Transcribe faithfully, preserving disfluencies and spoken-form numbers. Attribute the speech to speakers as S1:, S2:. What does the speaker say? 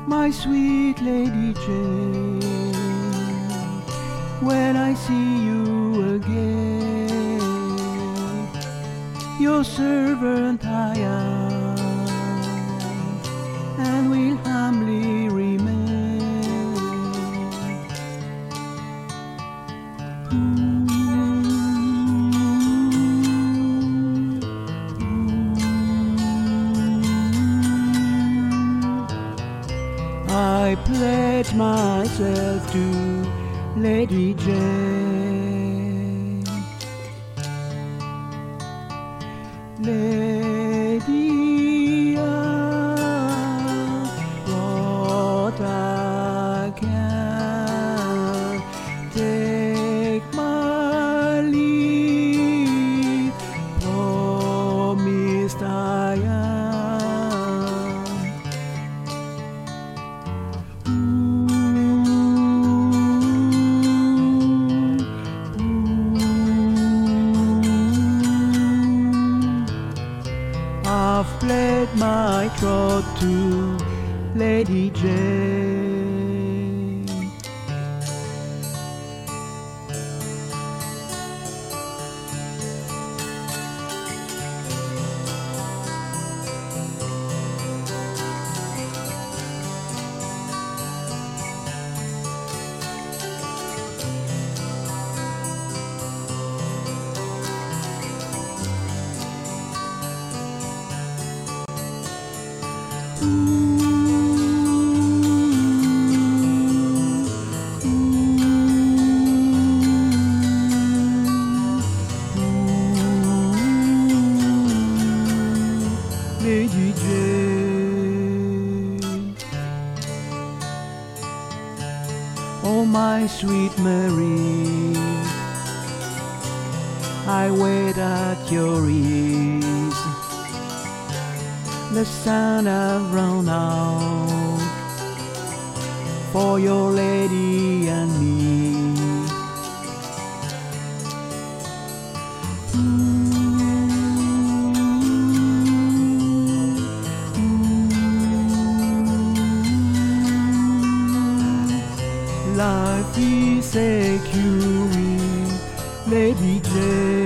S1: my sweet Lady Jane, when I see you again, your servant I am, and will humbly remain. I pledge myself to Lady Jane. Lady, ah, what I can take my leave, promised I am. I've played my troth to Lady Jane. Lady Jane, oh my sweet Mary, I wait at your ease. The sun has run out for your lady and me. Life is secure, Lady Jane.